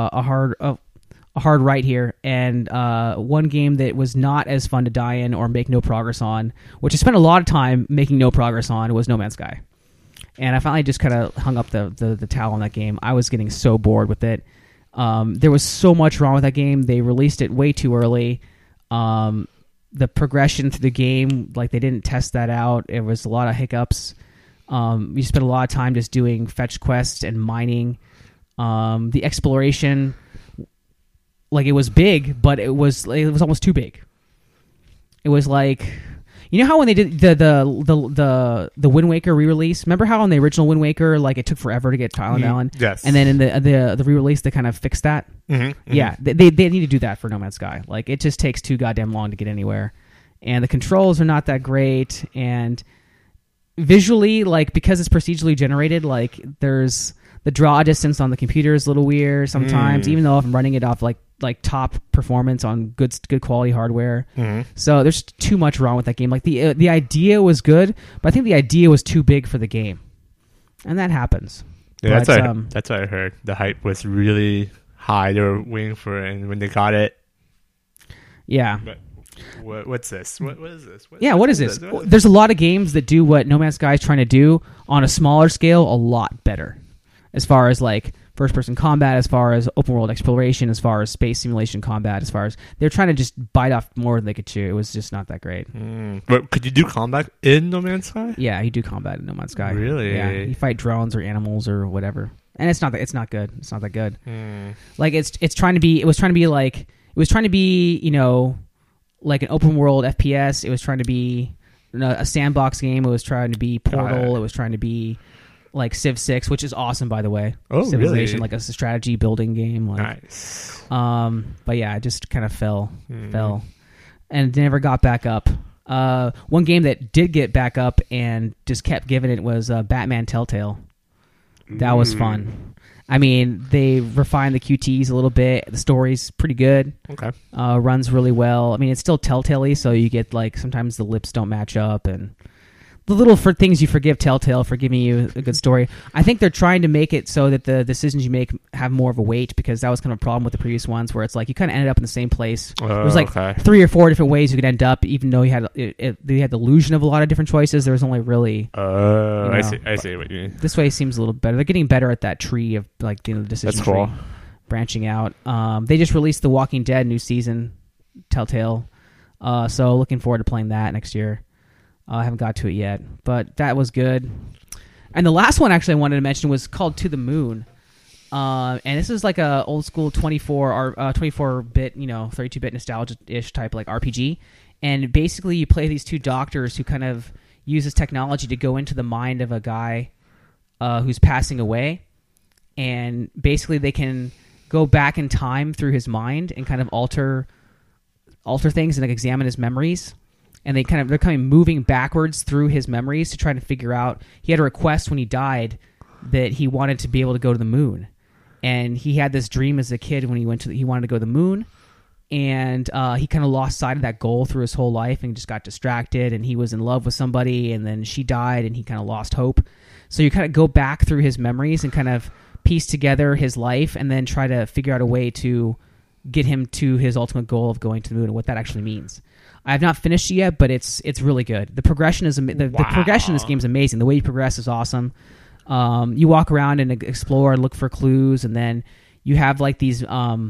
right here, and one game that was not as fun to die in or make no progress on, which I spent a lot of time making no progress on, was No Man's Sky. And I finally just kind of hung up the towel on that game. I was getting so bored with it. There was so much wrong with that game. They released it way too early. The progression through the game, like they didn't test that out. It was a lot of hiccups. You spent a lot of time just doing fetch quests and mining. The exploration, like it was big, but it was almost too big. It was like, how when they did the Wind Waker re-release, remember how on the original Wind Waker, like it took forever to get to Island Island? Yes. And then in the re-release, they kind of fixed that. Mm-hmm. Yeah, they need to do that for No Man's Sky. Like it just takes too goddamn long to get anywhere, and the controls are not that great, and visually, like because it's procedurally generated, like there's the draw distance on the computer is a little weird sometimes, even though if I'm running it off like top performance on good quality hardware. Mm-hmm. So there's too much wrong with that game. Like the idea was good, but I think the idea was too big for the game, and that happens. Yeah, that's what I heard. The hype was really high. They were waiting for it, and when they got it, Yeah. But what's this? What is this? What is this? There's a lot of games that do what No Man's Sky is trying to do on a smaller scale a lot better, as far as like first-person combat, as far as open-world exploration, as far as space simulation combat, as far as they're trying to just bite off more than they could chew. It was just not that great. But could you do combat in No Man's Sky? Yeah, you do combat in No Man's Sky. Really? Yeah, you fight drones or animals or whatever, and it's not good. It's not that good. Like it was trying to be you know, like an open-world FPS. It was trying to be a sandbox game. It was trying to be Portal. It was trying to be like Civ 6, which is awesome, by the way. Oh, Civilization, really? like a strategy building game. Like, nice. But yeah, it just kind of fell, and never got back up. One game that did get back up and just kept giving it was Batman Telltale. That was fun. I mean, they refined the QTs a little bit. The story's pretty good. Okay. Runs really well. I mean, it's still Telltale-y, so you get like sometimes the lips don't match up and the little things you forgive Telltale for giving you a good story. I think they're trying to make it so that the decisions you make have more of a weight, because that was kind of a problem with the previous ones, where it's like you kind of ended up in the same place. There's like 3 or 4 different ways you could end up, even though you had the illusion of a lot of different choices. There was only really. I see what you mean. This way seems a little better. They're getting better at that tree of like the decision That's cool. tree, branching out. They just released The Walking Dead new season, Telltale. So looking forward to playing that next year. I haven't got to it yet, but that was good. And the last one actually I wanted to mention was called To the Moon. And this is like a old school 24-bit, 32-bit nostalgia-ish type like RPG. And basically you play these 2 doctors who kind of use this technology to go into the mind of a guy who's passing away. And basically they can go back in time through his mind and kind of alter things and like examine his memories. And they're kind of moving backwards through his memories to try to figure out. He had a request when he died that he wanted to be able to go to the moon, and he had this dream as a kid when he wanted to go to the moon, and he kind of lost sight of that goal through his whole life and just got distracted. And he was in love with somebody, and then she died, and he kind of lost hope. So you kind of go back through his memories and kind of piece together his life, and then try to figure out a way to get him to his ultimate goal of going to the moon and what that actually means. I have not finished it yet, but it's really good. The progression is the progression in this game is amazing. The way you progress is awesome. You walk around and explore and look for clues, and then you have like these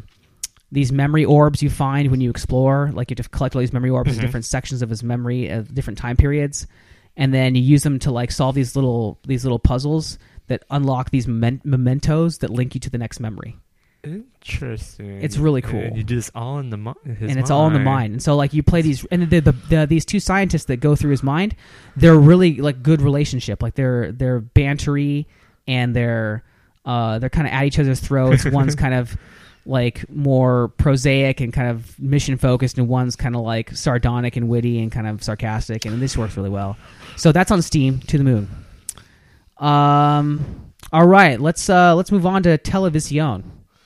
memory orbs you find when you explore. Like you have to collect all these memory orbs in different sections of his memory at different time periods, and then you use them to like solve these little puzzles that unlock these mementos that link you to the next memory. Interesting. It's really cool. And you do this all in the mind. And it's all in the mind. And so, like, you play these, and these 2 scientists that go through his mind, they're really like good relationship. Like they're bantery, and they're kind of at each other's throats. One's kind of like more prosaic and kind of mission focused, and one's kind of like sardonic and witty and kind of sarcastic. And this works really well. So that's on Steam. To the Moon. All right, let's move on to Television.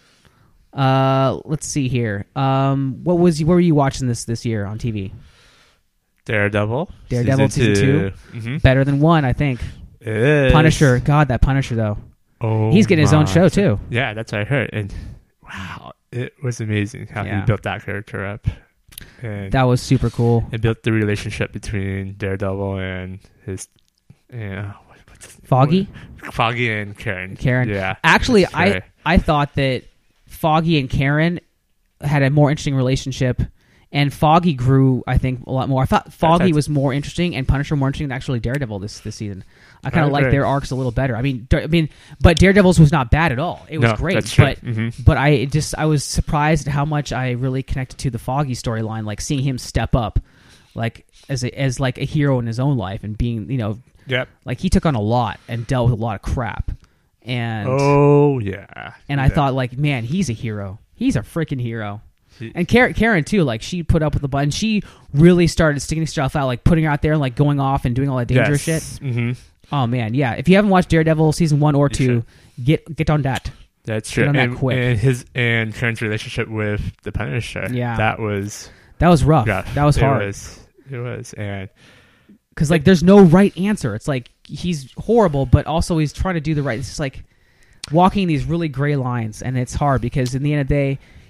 Let's see here. What were you watching this year on TV? Daredevil season 2. Mm-hmm. Better than 1, I think. It is. Punisher. God, that Punisher though. Oh, he's getting his own show too. Yeah, that's what I heard. And wow, it was amazing how he built that character up. And that was super cool. It built the relationship between Daredevil and his Foggy and Karen. Yeah. Actually, I thought that Foggy and Karen had a more interesting relationship, and Foggy grew, I think, a lot more. I thought Foggy was more interesting and Punisher more interesting than actually Daredevil this season. I kind of like their arcs a little better. I mean, but Daredevil's was not bad at all. It was great. That's true. But I was surprised at how much I really connected to the Foggy storyline, like seeing him step up, like as like a hero in his own life, and being, like he took on a lot and dealt with a lot of crap. And I thought, like, man, he's a hero. He's a freaking hero. And Karen too, like, she put up with the button. She really started sticking herself out, like putting her out there and like going off and doing all that dangerous shit. Mm-hmm. Oh man, yeah. If you haven't watched Daredevil season 1 or 2, get on that. That's true. Get on that quick. And Karen's relationship with the Punisher. Yeah, that was rough. That was hard. It was, and because like there's no right answer. It's like he's horrible, but also he's trying to do the right. It's just like walking these really gray lines, and it's hard because in the end of the day,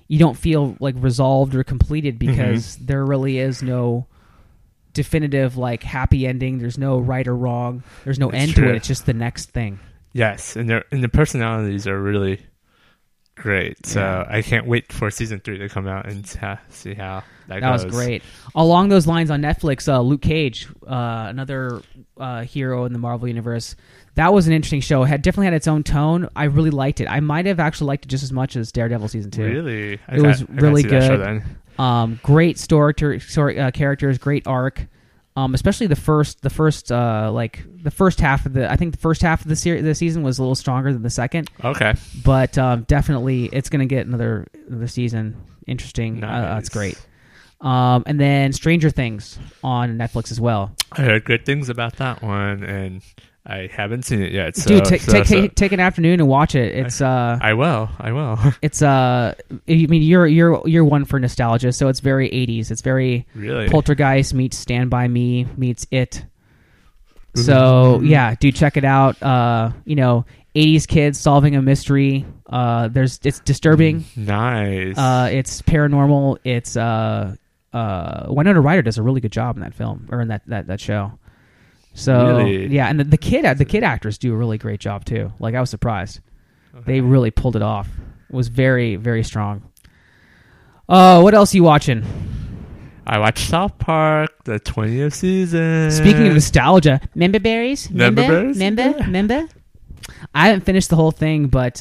you don't feel like resolved or completed because there really is no definitive like happy ending. There's no right or wrong. There's no end to it. It's just the next thing. Yes, and the personalities are really great. So I can't wait for season 3 to come out and see how that goes. That was great. Along those lines, on Netflix, Luke Cage, another hero in the Marvel Universe. That was an interesting show. It definitely had its own tone. I really liked it. I might have actually liked it just as much as Daredevil season 2. Really? It was really good. Great characters, great arc. Especially the first half of the season was a little stronger than the second. Okay, but definitely it's going to get another season. Interesting. Nice. It's great. And then Stranger Things on Netflix as well. I heard good things about that one, and I haven't seen it yet. So, dude, take an afternoon and watch it. It's I will. It's I mean, you're one for nostalgia, so it's very 80s. It's very really Poltergeist meets Stand By Me meets It. So yeah, dude, check it out. 80s kids solving a mystery. It's disturbing. Nice. It's paranormal. It's Winona Ryder does a really good job in that film or in that show. So really? Yeah, and the kid actors do a really great job too. Like I was surprised, they really pulled it off. It was very, very strong. What else are you watching? I watched South Park, the 20th season. Speaking of nostalgia, member berries. Member. I haven't finished the whole thing, but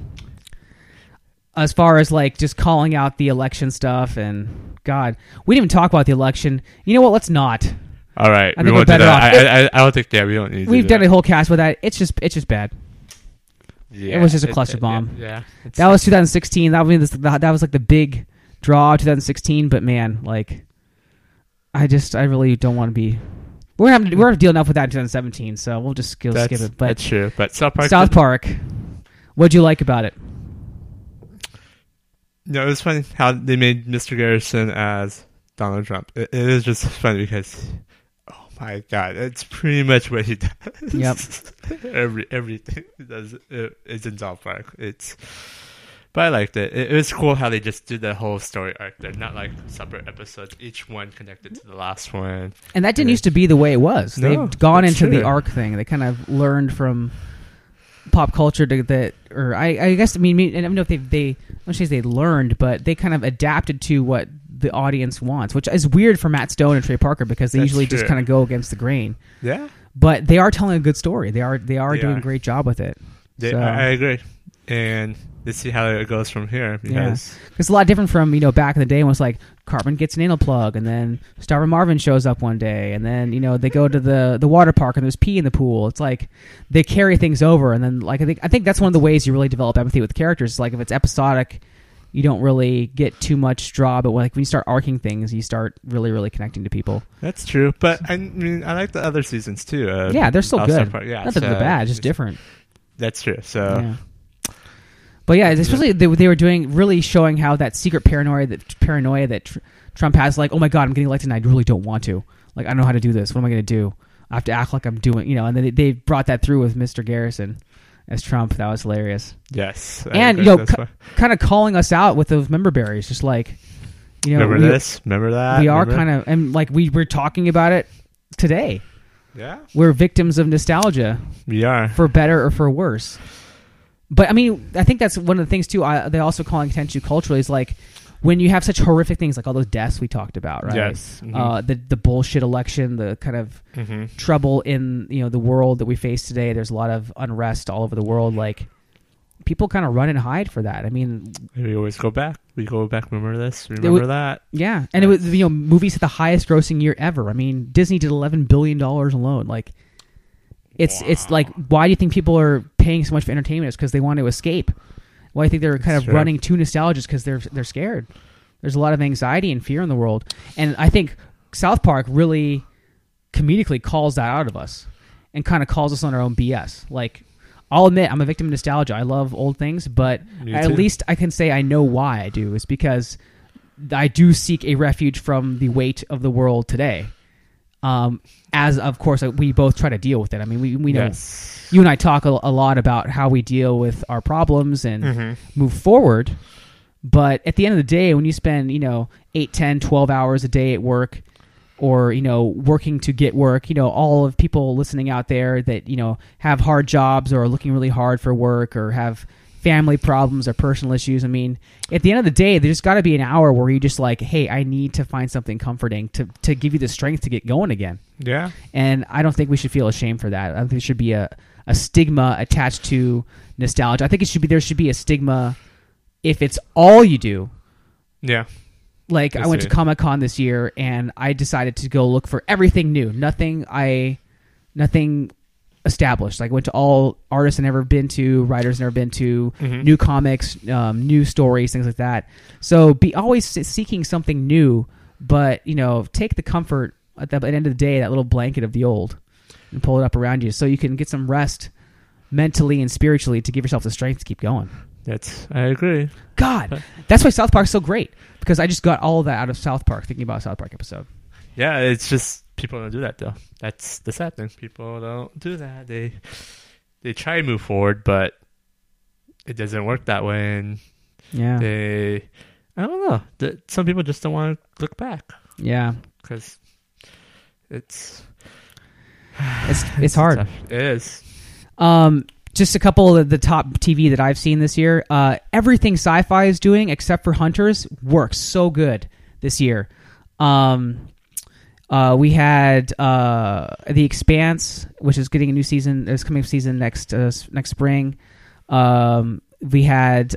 as far as like just calling out the election stuff, and God, we didn't even talk about the election. You know what? Let's not. All right, I think we're better off. I don't think we don't need. We've done a whole cast with that. It's just bad. Yeah, it was just a cluster bomb. Yeah, that was 2016. That was like the big draw of 2016. But man, like, I really don't want to be. We're gonna deal enough with that in 2017, so we'll just skip it. But that's true. But South Park. What'd you like about it? No, it was funny how they made Mr. Garrison as Donald Trump. It is just funny because, oh my God, it's pretty much what he does. Yep. Everything he does is in South Park. But I liked it. It was cool how they just did the whole story arc. They're not like separate episodes, each one connected to the last one. And that didn't used to be the way it was. No, they've gone into true. the arc thing. They kind of learned from pop culture to that, or I guess I mean I don't know if they I don't say they learned, but they kind of adapted to what the audience wants, which is weird for Matt Stone and Trey Parker because they usually just kind of go against the grain. Yeah, but they are telling a good story. They are doing a great job with it. I agree, and let's see how it goes from here because it's a lot different from back in the day when it's like Cartman gets an anal plug and then Starvin Marvin shows up one day and then they go to the water park and there's pee in the pool. It's like they carry things over, and then like I think that's one of the ways you really develop empathy with characters. Like if it's episodic, you don't really get too much draw, but when you start arcing things, you start really, really connecting to people. That's true, but I mean I like the other seasons too. They're still good. Yeah, nothing bad, just different. That's true. So. Yeah. But yeah, especially they were really showing how that secret paranoia that Trump has, like, oh my God, I'm getting elected and I really don't want to. Like, I don't know how to do this. What am I going to do? I have to act like I'm doing, and then they brought that through with Mr. Garrison as Trump. That was hilarious. Yes. And, kind of calling us out with those member berries, just like, remember this, remember that. We are kind of, and like we're talking about it today. Yeah. We're victims of nostalgia. We are. For better or for worse. But I mean, I think that's one of the things too. They also calling attention to culturally is like when you have such horrific things like all those deaths we talked about, right? Yes. Mm-hmm. The bullshit election, the kind of trouble in the world that we face today. There's a lot of unrest all over the world. Like people kind of run and hide for that. I mean, we always go back. We go back. Remember this? Remember that? Yeah, and it was movies at the highest grossing year ever. I mean, Disney did $11 billion alone. Like. It's like, why do you think people are paying so much for entertainment? It's because they want to escape. Why do you think they're kind of running to nostalgia? Because they're scared. There's a lot of anxiety and fear in the world, and I think South Park really comedically calls that out of us and kind of calls us on our own BS. Like, I'll admit I'm a victim of nostalgia. I love old things, but at least I can say I know why I do. It's because I do seek a refuge from the weight of the world today. As of course we both try to deal with it. I mean, we know you and I talk a lot about how we deal with our problems and move forward. But at the end of the day, when you spend 8, 10, 12 hours a day at work, or working to get work, all of people listening out there that have hard jobs or are looking really hard for work or have family problems or personal issues. I mean, at the end of the day, there's got to be an hour where you just like, hey, I need to find something comforting to give you the strength to get going again. Yeah. And I don't think we should feel ashamed for that. I think there should be a stigma attached to nostalgia. I think there should be a stigma if it's all you do. Yeah. Like, I went to Comic-Con this year, and I decided to go look for everything new. Nothing established. Like, I went to all artists I've never been to, writers I've never been to, new comics, new stories, things like that. So be always seeking something new, but, take the comfort at the end of the day, that little blanket of the old, and pull it up around you so you can get some rest mentally and spiritually to give yourself the strength to keep going. I agree. God, that's why South Park's so great, because I just got all of that out of South Park, thinking about a South Park episode. Yeah, it's just people don't do that, though. That's the sad thing. People don't do that. They try to move forward, but it doesn't work that way. And I don't know. Some people just don't want to look back. Yeah, because it's hard. Tough. It is. Just a couple of the top TV that I've seen this year. Everything Sci-Fi is doing, except for Hunters, works so good this year. We had The Expanse, which is getting a new season. There's coming season next spring. We had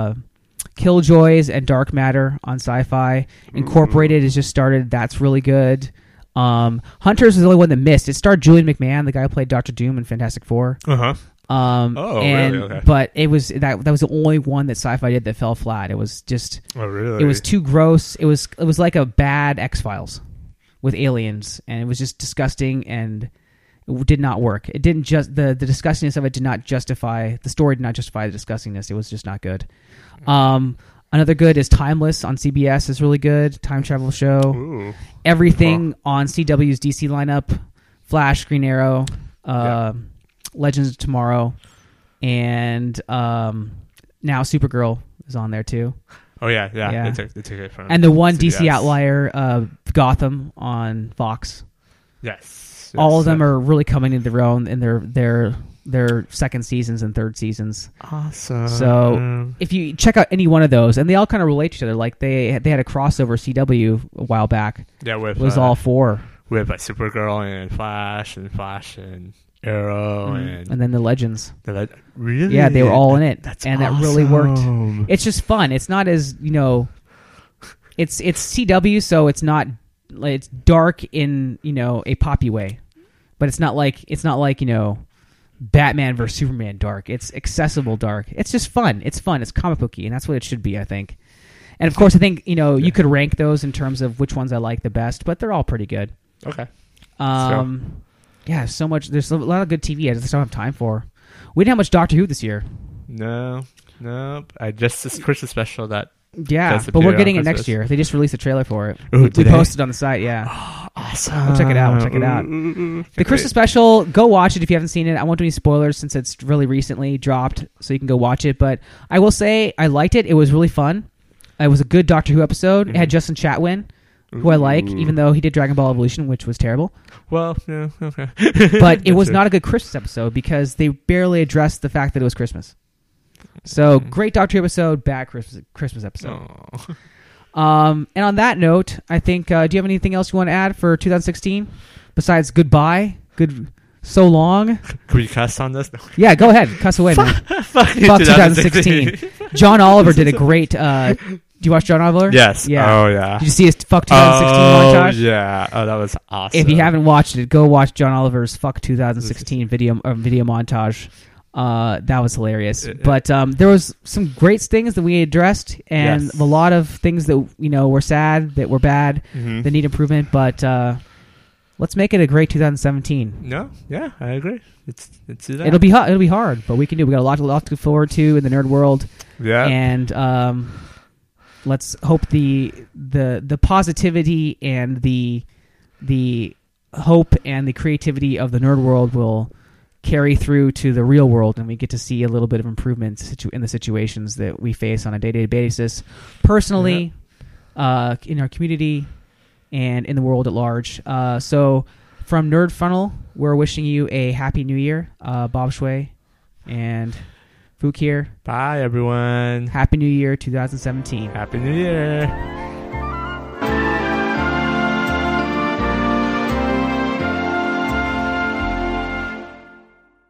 Killjoys and Dark Matter on Sci-Fi. Incorporated has just started. That's really good. Hunters was the only one that missed. It starred Julian McMahon, the guy who played Dr. Doom in Fantastic Four. Uh-huh. Really? Okay. But it was that was the only one that Sci-Fi did that fell flat. It was just really? It was too gross. It was like a bad X-Files with aliens, and it was just disgusting, and it did not work. It didn't just the disgustingness of it did not justify the story. Did not justify the disgustingness. It was just not good. Another good is Timeless on CBS. Is really good. Time travel show. Ooh. Everything on CW's DC lineup: Flash, Green Arrow, Legends of Tomorrow, and now Supergirl is on there too. Oh yeah. They took it from. And the one CBS. DC outlier, Gotham on Fox. Yes. All of them are really coming into their own in their second seasons and third seasons. Awesome. So if you check out any one of those, and they all kind of relate to each other, like they had a crossover CW a while back. Yeah, it was all four. We have Supergirl and Flash and Arrow and then the Legends. Really? Yeah, they were all in it. That's and awesome. That really worked. It's just fun. It's not as it's CW, so it's not it's dark in a poppy way, but it's not like Batman versus Superman dark. It's accessible dark. It's just fun. It's fun. It's comic booky, and that's what it should be, I think. And of course, I think you could rank those in terms of which ones I like the best, but they're all pretty good. Okay. Yeah, so much. There's a lot of good TV I just don't have time for. We didn't have much Doctor Who this year. No. I just this Christmas special that. Yeah, but we're getting it next year. They just released a trailer for it. Ooh, we posted on the site. Yeah. Oh, awesome. We'll check it out. The Christmas special. Go watch it if you haven't seen it. I won't do any spoilers since it's really recently dropped, so you can go watch it. But I will say I liked it. It was really fun. It was a good Doctor Who episode. It had Justin Chatwin, who I like, even though he did Dragon Ball Evolution, which was terrible. Well, yeah, okay. But it was not a good Christmas episode because they barely addressed the fact that it was Christmas. So, great Doctor Who episode, bad Christmas episode. And on that note, I think, do you have anything else you want to add for 2016? Besides goodbye? So long? Can we cuss on this? Yeah, go ahead. Cuss away, man. Fuck 2016. John Oliver did a great... do you watch John Oliver? Yes. Yeah. Oh, yeah. Did you see his Fuck 2016 montage? Yeah. Oh, that was awesome. If you haven't watched it, go watch John Oliver's Fuck 2016 video montage. That was hilarious. But there was some great things that we addressed, and a lot of things that were sad, that were bad, that need improvement. But let's make it a great 2017. No, yeah, I agree. Let's do that. It'll be hard, but we can do. We got a lot to look forward to in the nerd world. Yeah, and let's hope the positivity and the hope and the creativity of the nerd world will carry through to the real world, and we get to see a little bit of improvement in the situations that we face on a day-to-day basis, personally, in our community, and in the world at large. So from Nerd Funnel, we're wishing you a happy new year. Bob Shui and Fook here. Bye, everyone. Happy New Year 2017. Happy New Year.